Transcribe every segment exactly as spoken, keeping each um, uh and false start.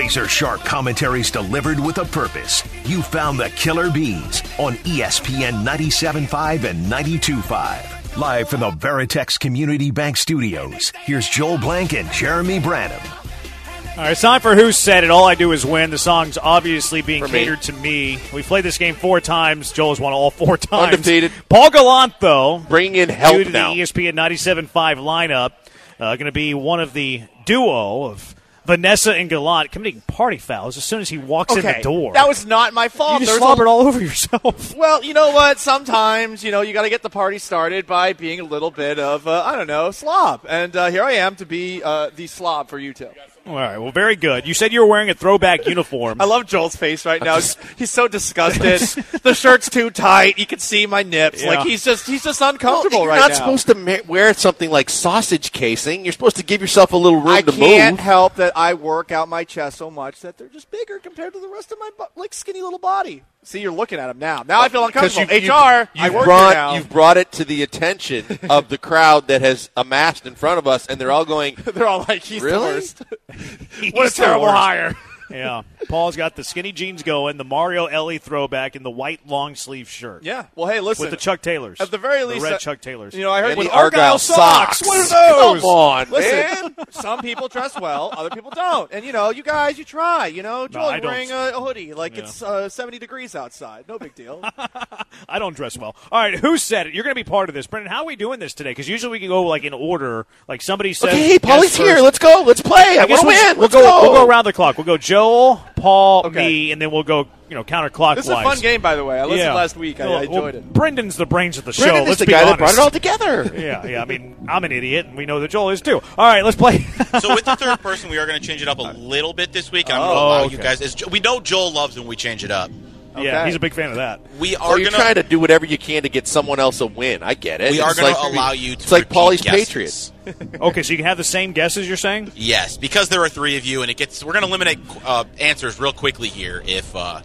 razor-sharp commentaries delivered with a purpose. You found the Killer Bees on E S P N ninety-seven point five and ninety-two point five. Live from the Veritex Community Bank Studios, here's Joel Blank and Jeremy Branham. All right, it's time for Who Said It. All I Do Is Win. The song's obviously being For me. catered to me. We played this game four times. Joel has won all four times. Undefeated. Paul Gallant, though, bringing in help due to now. the E S P N ninety-seven point five lineup, uh, going to be one of the duo of Vanessa and Gallant committing party fouls as soon as he walks Okay, in the door. that was not my fault. You just There's slobbered a- all over yourself. Well, you know what? Sometimes, you know, you got to get the party started by being a little bit of, uh, I don't know, slob. And uh, here I am to be uh, the slob for you two. All right, well, very good. You said you were wearing a throwback uniform. I love Joel's face right now. He's so disgusted. The shirt's too tight. You can see my nips. Yeah. Like he's just he's just uncomfortable Well, you're right not now. supposed to ma- wear something like sausage casing. You're supposed to give yourself a little room I to can't move. help that I work out my chest so much that they're just bigger compared to the rest of my bu- like skinny little body. See, you're looking at him now. Now I feel uncomfortable. Because H R, you've, I you've work brought, here now. You've brought it to the attention of the crowd that has amassed in front of us, and they're all going, They're all like, he's Really? the worst. He's What a the terrible worst. hire. Yeah, Paul's got the skinny jeans going, the Mario Ellie throwback, and the white long sleeve shirt. Yeah. Well, hey, listen. With the Chuck Taylors. At the very The least, red uh, Chuck Taylors. You know, I heard and with the Argyle socks. What are those? Come on, Listen, man. some people dress well, other people don't. And, you know, you guys, you try. You know, Joel, I you're don't. wearing a, a hoodie like Yeah. it's uh, seventy degrees outside. No big deal. I don't dress well. All right, who said it? You're going to be part of this. Brendan, how are we doing this today? Because usually we can go, like, in order. Like, somebody says... Okay, hey, Paulie's yes here. first. Let's go. Let's play. I, I guess want to we'll, win. we'll Let's go, go. We'll go around the clock. We'll go Joel, Paul, Okay. me, and then we'll go, you know, counterclockwise. This is a fun game, by the way. I listened Yeah. last week. I, Well, I enjoyed well, it. Brendan's the brains of the show. Brendan is Let's the be guy honest. that brought it all together. Yeah, yeah. I mean, I'm an idiot, and we know that Joel is too. All right, let's play. So with the third person, we are going to change it up a little bit this week. I'm going to Oh, allow okay. you guys. As Jo- we know Joel loves when we change it up. Yeah, Okay. he's a big fan of that. We Or are you're going trying to do whatever you can to get someone else a win. I get it. We are It's going to like- allow you to. It's like repeat Paulie's guesses. Patriots. Okay, so you can have the same guesses, you're saying? Yes, because there are three of you, and it gets. We're going to eliminate uh, answers real quickly here if uh,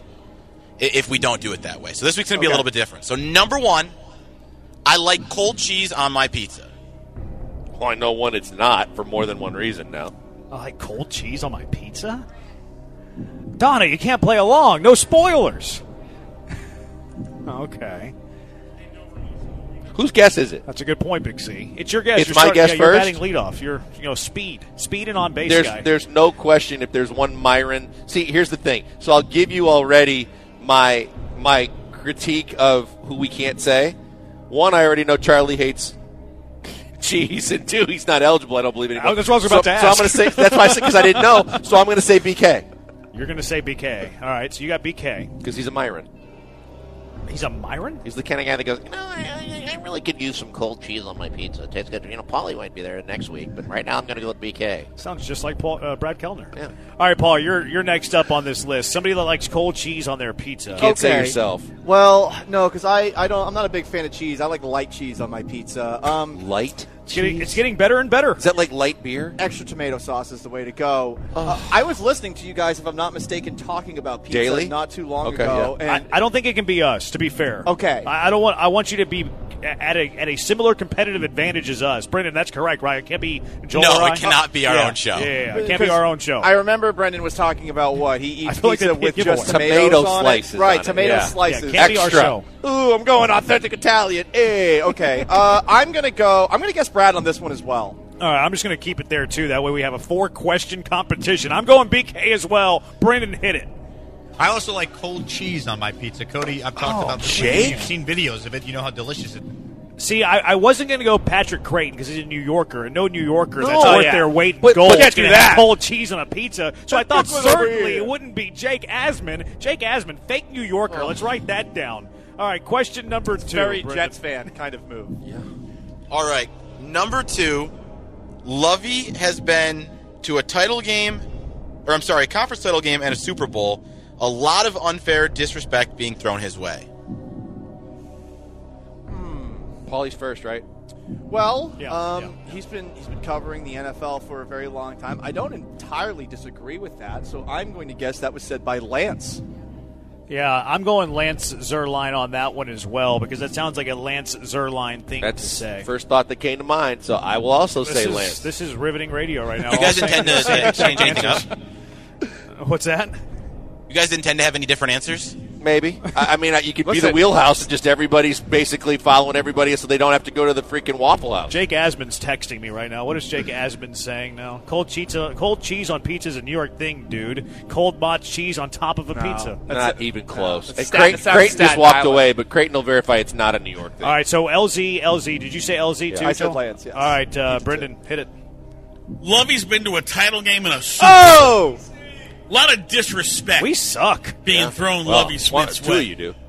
i- if we don't do it that way. So this week's going to be a Okay. little bit different. So number one, I like cold cheese on my pizza. Well, I know one it's not for more than one reason now. I like cold cheese on my pizza? Donna, you can't play along. No spoilers. Okay. Whose guess is it? That's a good point, Big C. It's your guess. It's you're my starting- guess yeah, You're first? batting leadoff. You're, you know, speed. Speed and on base There's guy. there's no question if there's one Myron. See, here's the thing. So I'll give you already my my critique of who we can't say. One, I already know Charlie hates cheese, and two, he's not eligible. I don't believe anymore. Oh, that's what I was about so, to So I'm ask. going to say that's why I said because I didn't know. So I'm going to say B K You're going to say B K. All right, so you got B K. because he's a Myron. He's a Myron? He's the kind of guy that goes, you know, I, I, I really could use some cold cheese on my pizza. It tastes good. You know, Paulie might be there next week, but right now I'm going to go with B K. Sounds just like Paul, uh, Brad Kellner. Yeah. All right, Paul, you're you're next up on this list. Somebody that likes cold cheese on their pizza. Can't say Okay. yourself. Well, no, because I, I don't. I'm not a big fan of cheese. I like light cheese on my pizza. Um, Light It's getting, it's getting better and better. Is that like light beer? extra tomato sauce is the way to go. Uh, I was listening to you guys, if I'm not mistaken, talking about pizza Daily? not too long Okay, ago. I, And I don't think it can be us, to be fair. Okay. I, I don't want. I want you to be at a at a similar competitive advantage as us, Brendan. That's correct, right? It can't be Joel No, or I. it cannot be our Yeah, own show. Yeah, yeah, yeah. It can't be our own show. I remember Brendan was talking about what he I eats feel like pizza that'd be a with just giveaway. tomatoes Tomato on slices it. Right, on it, tomato yeah. yeah, slices. can't be our Extra. show. Ooh, I'm going authentic Italian. Hey, okay. uh, I'm gonna go. I'm gonna guess Brad on this one as well. All right, I'm just going to keep it there too. That way we have a four question competition. I'm going B K as well. Brendan, hit it. I also like cold cheese on my pizza. Cody, I've talked Oh, about this. Jake? You've seen videos of it. You know how delicious it is. See, I, I wasn't going to go Patrick Creighton because he's a New Yorker, and no New Yorker that's No. worth Yeah. their weight in But- gold but is can't going do to have that. cold cheese on a pizza. So I thought Brooklyn over certainly here. it wouldn't be Jake Asman. Jake Asman, fake New Yorker. Let's write that down. All right, question number two. Very Brendan. Jets fan kind of move. All right, number two, Lovey has been to a title game, or I'm sorry, a conference title game and a Super Bowl. A lot of unfair disrespect being thrown his way. Paulie's first, right? Well, Yeah, um, yeah, he's been he's been covering the N F L for a very long time. I don't entirely disagree with that, so I'm going to guess that was said by Lance. Yeah, I'm going Lance Zierlein on that one as well because that sounds like a Lance Zierlein thing That's to say. the first thought that came to mind, so I will also this say is, Lance. This is riveting radio right now. You guys All intend to same- uh, change anything up? answers. What's that? You guys didn't tend to have any different answers? Maybe. I, I mean, you could be Listen. the wheelhouse and just everybody's basically following everybody so they don't have to go to the freaking Waffle House. Jake Asman's texting me right now. What is Jake Asman saying now? Cold cheese, cold cheese on pizza is a New York thing, dude. Cold mozz cheese on top of a No. pizza. Not even close. It's And stat- Creighton, it's not Creighton just Staten walked Island. away, but Creighton will verify it's not a New York thing. All right, so L Z, L Z. Did you say L Z too? I said Joel? Lance, yes. All right, uh, Brendan, hit it. Lovey's been to a title game and a Super Oh! A lot of disrespect We suck. being thrown Well, Lovey one- Smith's two way. of you do.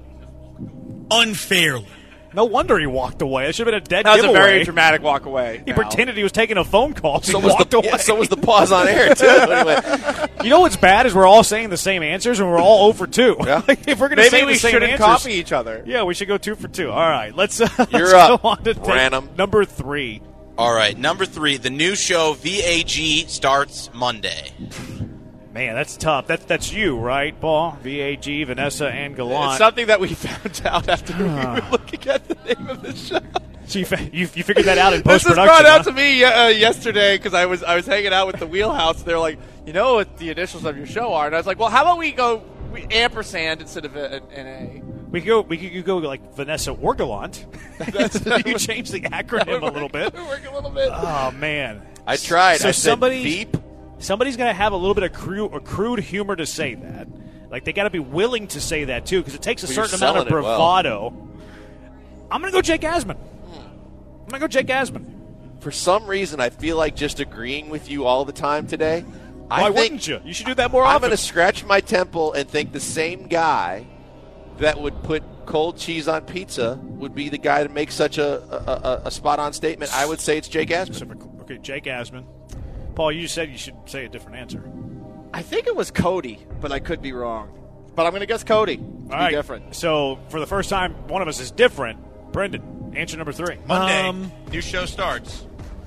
Unfairly. No wonder he walked away. It should have been a dead That was a giveaway. very dramatic walk away. He now. pretended he was taking a phone call. So So he was, walked the, away. yeah, so was the pause on air, too. Anyway, You know what's bad is we're all saying the same answers and we're all zero for two. Yeah. Like, if we're going to Maybe say we the same shouldn't answers, copy each other. yeah, we should go two for two. All right, let's, uh, You're let's up, go on to Branham. number three. All right, number three, the new show V A G starts Monday. Man, that's tough. That's that's you, right, Paul? V A G, Vanessa, and It's Gallant. something that we found out after we were looking at the name of the show. So you, fa- you, you figured that out in This post was production. brought out to me uh, yesterday because I was I was hanging out with the Wheelhouse. They're like, you know what the initials of your show are, and I was like, well, how about we go we, ampersand instead of a- an A? We could go. We could you go like Vanessa or Gallant. You change the acronym a little bit. Work a little bit. Oh man, I tried. So I said somebody, Veep. somebody's got to have a little bit of crude, or crude humor to say that. Like they got to be willing to say that too, because it takes a Well, you're certain amount of selling it well. bravado. I'm gonna go Jake Asman. I'm gonna go Jake Asman. For some reason, I feel like just agreeing with you all the time today. I Why think wouldn't you? You should do that more I'm often. going to scratch my temple and think the same guy that would put cold cheese on pizza would be the guy to make such a, a, a, a spot-on statement. I would say it's Jake Asman. Okay, Jake Asman. Paul, you said you should say a different answer. I think it was Cody, but I could be wrong. But I'm going to guess Cody. To All be right. different. So for the first time, one of us is different. Brendan, answer number three. Monday, Um, new show starts.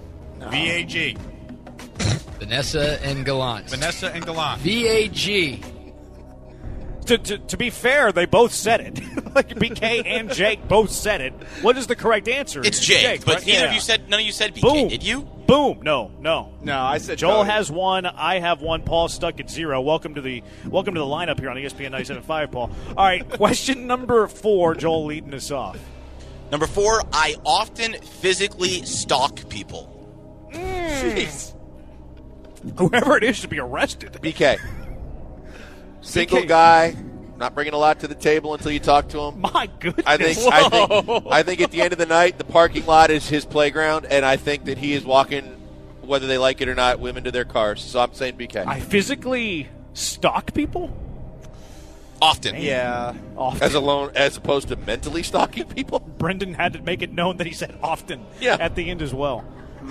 V A G. Vanessa and Gallant. Vanessa and Gallant. V A G. To, to, to be fair, they both said it. Like B K and Jake both said it. What is the correct answer? It's Jake, but right? neither Yeah. of you said none of you said B K. Boom. Did you? Boom. No, no. No, I said Joel Cody. has one. I have one. Paul's stuck at zero. Welcome to the welcome to the lineup here on E S P N ninety-seven point five, Paul. All right, question number four. Joel leading us off. Number four, I often physically stalk people. Jeez. Whoever it is should be arrested. B K. Single B K. guy, not bringing a lot to the table until you talk to him. My goodness. I think, I think I think at the end of the night, the parking lot is his playground, and I think that he is walking, whether they like it or not, women to their cars. So I'm saying B K. I physically stalk people. Often. Yeah. Often. As alone, as opposed to mentally stalking people. Brendan had to make it known that he said often Yeah. at the end as well.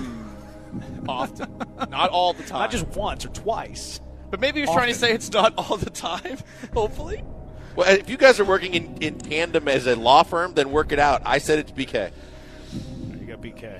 Often. Not all the time. Not just once or twice. But maybe he was trying to say it's not all the time, hopefully. Well, if you guys are working in, in tandem as a law firm, then work it out. I said it's B K. You got B K.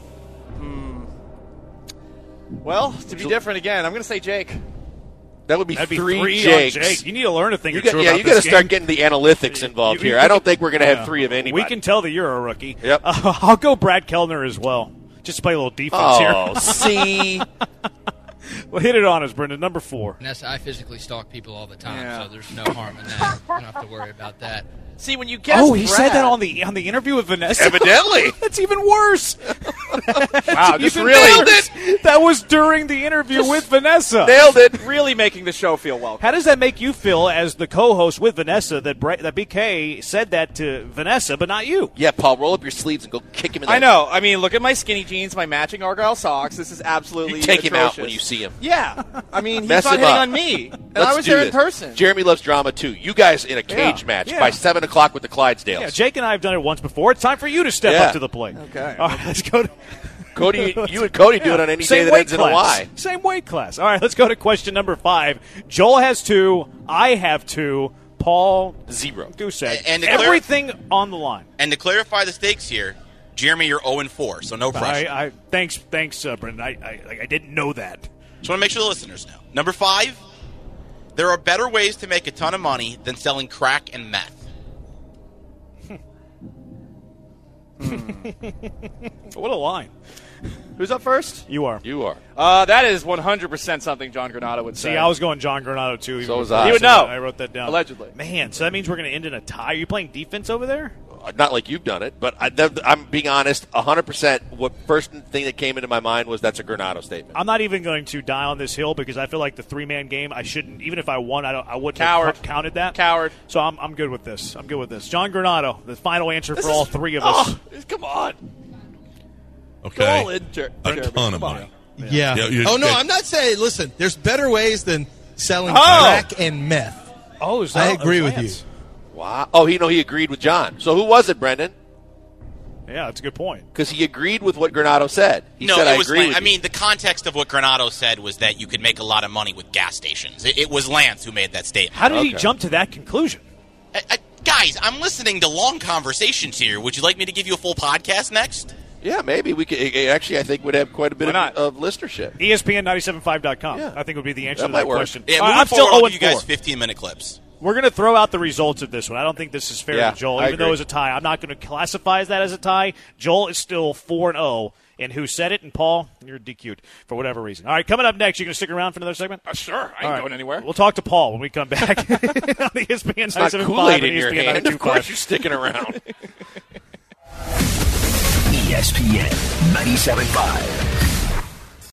Well, to be different again, I'm going to say Jake. That would be That'd be three, three Jakes. on Jake. You need to learn a thing You or got, two yeah, about you got to this start game. getting the analytics involved You- here. you I don't can- think we're going to have yeah. three of anybody. We can tell that you're a rookie. Yep. Uh, I'll go Brad Kellner as well. Just to play a little defense Oh, here. see. Well, hit it on us, Brendan. Number four. Vanessa, I physically stalk people all the time, Yeah. so there's no harm in that. You don't have to worry about that. See, when you guess Oh, he said Brad- that on the on the interview with Vanessa. Evidently. That's even worse. Wow, just Even really, worse. That was during the interview with Vanessa. Nailed it. really making the show feel welcome. How does that make you feel as the co-host with Vanessa that Bra- that B K said that to Vanessa, but not you? Yeah, Paul, roll up your sleeves and go kick him in the I know. I mean, look at my skinny jeans, my matching Argyle socks. This is absolutely You take him out atrocious. when you see him. Yeah. I mean, he's Mess not him hitting up. on me. And Let's I was do there in this. person. Jeremy loves drama, too. You guys in a cage Yeah, match yeah. by seven o'clock with the Clydesdales. Yeah, Jake and I have done it once before. It's time for you to step Yeah. up to the plate. Okay. All right, let's go to Cody, you and Cody do it on any Same day that weight ends class. in a Y. Same weight class. All right, let's go to question number five. Joel has two. I have two. Paul Zero. Goosehead. And to clear- everything on the line. And to clarify the stakes here, Jeremy, you're zero and four, so no pressure. I, I thanks, thanks, uh, Brendan. I, I, I didn't know that. Just want to make sure the listeners know. Number five, there are better ways to make a ton of money than selling crack and meth. What a line. Who's up first? You are. You are. Uh, that is one hundred percent something John Granado would say. See, I was going John Granado, too. So was before I. He would said know. that. I wrote that down. Allegedly. Man, so that means we're going to end in a tie. Are you playing defense over there? Not like you've done it, but I, I'm being honest. one hundred percent. What first thing that came into my mind was that's a Granado statement. I'm not even going to die on this hill because I feel like the three-man game, I shouldn't, even if I won, I, don't, I wouldn't Coward. have counted that. Coward. So I'm, I'm good with this. I'm good with this. John Granado, the final answer This for all is- three of us. Oh, come on. Okay. Go all in, Jer- A Jeremy. ton of Come on. money. Yeah. Yeah, you- oh, no, it- I'm not saying, listen, there's better ways than selling Oh! crack and meth. Oh, is I that- agree oh, with Lance. you. Wow. Oh, he know he agreed with John. So who was it, Brendan? Yeah, that's a good point. Because he agreed with what Granado said. He no, said, it I was. agree Lan- with I you." mean, the context of what Granado said was that you could make a lot of money with gas stations. It, it was Lance who made that statement. How did he Okay. jump to that conclusion? I, I, guys, I'm listening to long conversations here. Would you like me to give you a full podcast next? Yeah, maybe we could. it- it Actually, I think would have quite a bit Why of, not? of listership. E S P N nine seven five dot com. Yeah. I think would be the answer That to might that work. question. Yeah, All right, moving I'm still forward, I'll oh give and you guys four. fifteen-minute clips. We're going to throw out the results of this one. I don't think this is fair Yeah, to Joel, I even though agree. it's a tie. I'm not going to classify that as a tie. Joel is still four and oh. And who said it? And Paul, you're D Q'd for whatever reason. All right, coming up next, you're going to stick around for another segment? Uh, sure. I ain't All right. going anywhere. We'll talk to Paul when we come back on the E S P N It's not ninety-seven point five Kool-Aid and in your E S P N hand. ninety-two Of point five. course you're sticking around. E S P N ninety-seven point five.